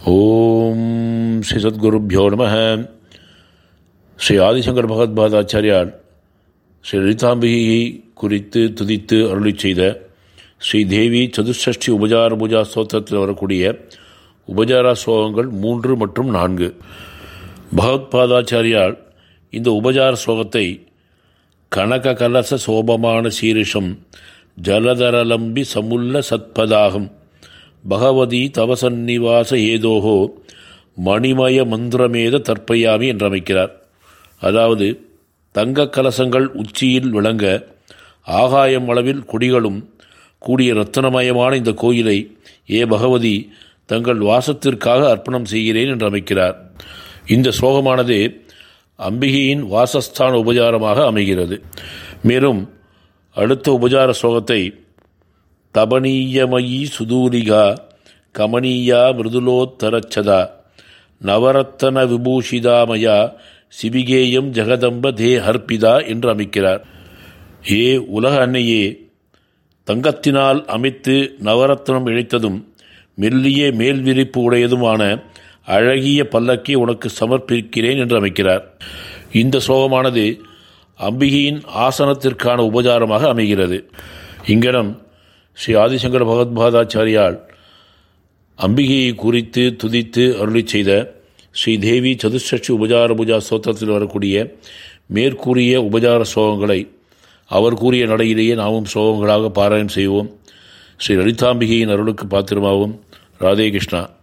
ஓம் ஸ்ரீ சத்குருப்யோ நம. ஸ்ரீ ஆதிசங்கர் பகவத்பாதாச்சாரியார் ஸ்ரீ லலிதாம்பிகையை குறித்து துதித்து அருளி செய்த ஸ்ரீ தேவி சதுஷ்டி உபசார பூஜா ஸ்தோத்திரத்தில் வரக்கூடிய உபசார ஸ்லோகங்கள் 3 மற்றும் 4. பகவத்பாதாச்சாரியார் இந்த உபசார ஸ்லோகத்தை கனக கலச சோபமான சீரிஷம் ஜலதரலம்பி சமுல்ல சத்பதாகம் பகவதி தவசன்னிவாச ஏதோகோ மணிமய மந்திரமேத தற்பயாமி என்று அமைக்கிறார். அதாவது தங்க கலசங்கள் உச்சியில் விளங்க ஆகாயம் அளவில் கொடிகளும் கூடிய ரத்தனமயமான இந்த கோயிலை ஏ பகவதி தங்கள் வாசத்திற்காக அர்ப்பணம் செய்கிறேன் என்று அமைக்கிறார். இந்த ஸ்லோகமானது அம்பிகையின் வாசஸ்தான உபசாரமாக அமைகிறது. மேலும் அடுத்த உபசார ஸ்லோகத்தை தபனீயமயி சுதூரிகா கமனீயா மிருதுலோத்தரச்சதா நவரத்தன விபூஷிதாமயா சிவிகேயம் ஜெகதம்ப தே ஹர்பிதா என்று அமைக்கிறார். ஏ உலக அன்னையே, தங்கத்தினால் அமைத்து நவரத்னம் இழைத்ததும் மெல்லிய மேல் விரிப்பு உடையதுமான அழகிய பல்லக்கை உனக்கு சமர்ப்பிக்கிறேன் என்று அமைக்கிறார். இந்த ஸ்லோகமானது அம்பிகையின் ஆசனத்திற்கான உபசாரமாக அமைகிறது. இங்கனம் ஸ்ரீ ஆதிசங்கர பகவத்பாதாச்சாரியால் அம்பிகையை குறித்து துதித்து அருளி செய்த ஸ்ரீ தேவி சதுஷ்டி உபசார பூஜா ஸ்தோத்திரத்தில் வரக்கூடிய மேற்கூறிய உபசார ஸ்லோகங்களை அவர் கூறிய நடையிலேயே நாமும் ஸ்லோகங்களாக பாராயணம் செய்வோம். ஸ்ரீ லலிதாம்பிகையின் அருளுக்கு பாத்திரமாகவும். ராதே கிருஷ்ணா.